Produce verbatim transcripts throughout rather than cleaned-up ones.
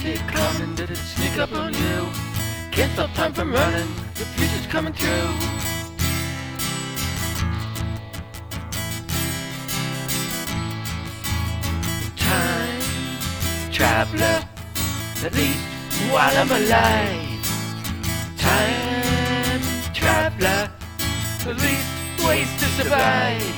see it coming? Did it sneak up on you? Can't stop time from running, the future's coming through. Time traveler, at least while I'm alive. Time traveler, at least ways to survive.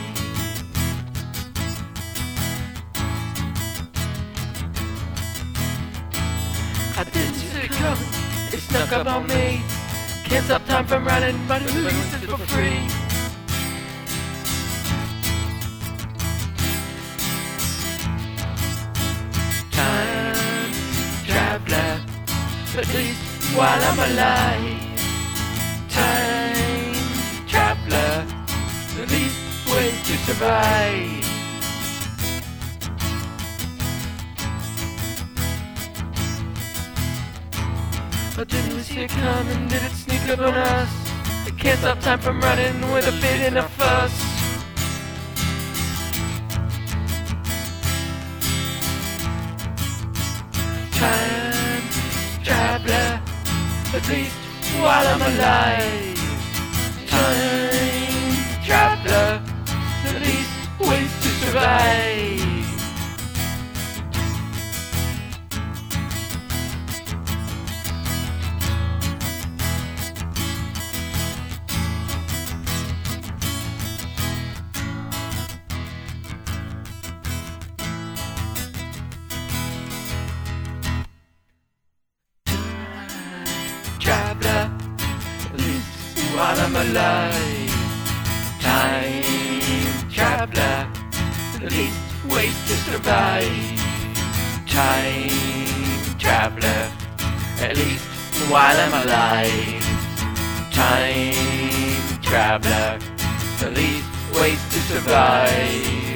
I didn't see it coming, it snuck up on me. Can't stop time from running, but who uses it for free? Time traveler, at least while I'm alive. Time traveler, at least ways to survive. I didn't see it coming, did it sneak up on us? It can't stop time from running with a fit and a fuss. Time traveler, at least while I'm alive. Time traveler, at least ways to survive. Traveler, at least while I'm alive. Time traveler, at least ways to survive. Time traveler, at least while I'm alive. Time traveler, at least ways to survive.